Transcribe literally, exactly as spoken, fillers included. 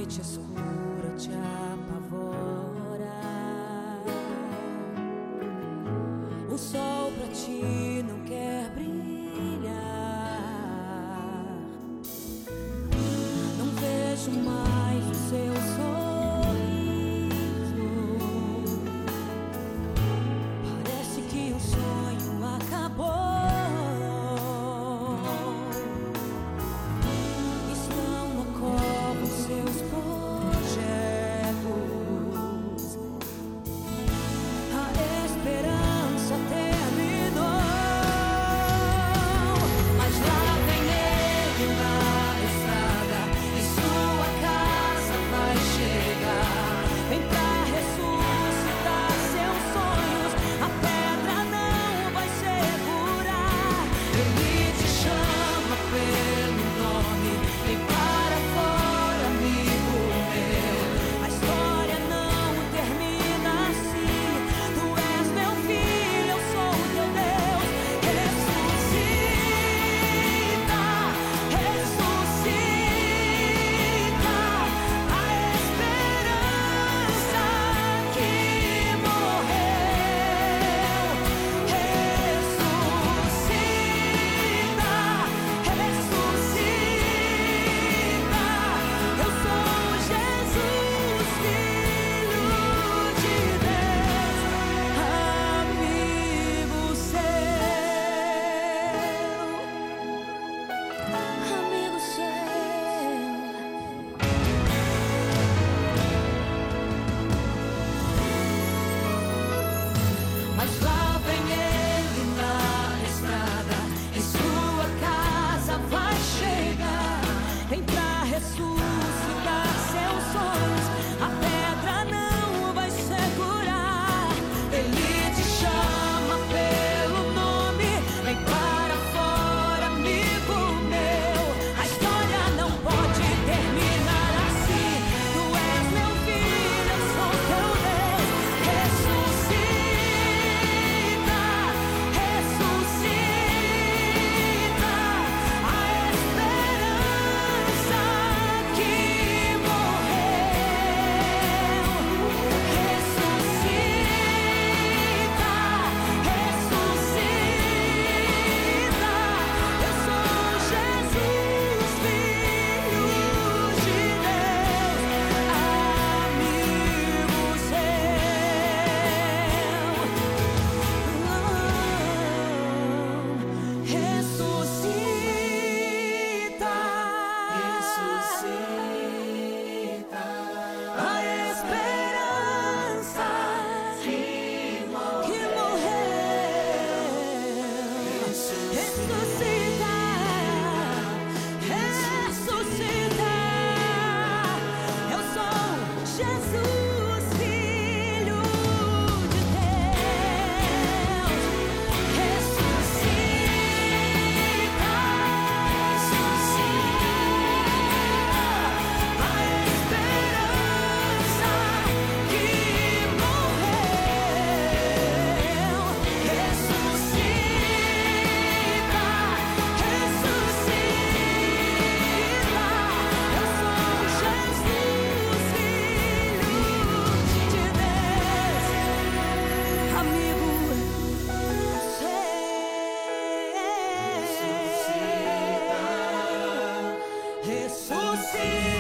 noite escura te apavora, o sol pra ti não quer brilhar. Não vejo mais o seu sorriso, parece que o sonho acabou. Seus projetos, a esperança terminou, mas lá vem ele na estrada, em sua casa vai chegar. Vem pra ressuscitar seus sonhos, a pedra não vai segurar. Ele te chama pelo nome, vem para fora. Ressuscitar seus sonhos, a pedra não vai segurar. Ele te chama pelo nome, vem para fora, amigo meu. A história não pode terminar assim. Tu és meu filho, eu sou teu Deus. Ressuscita, ressuscita, a esperança que ressuscita.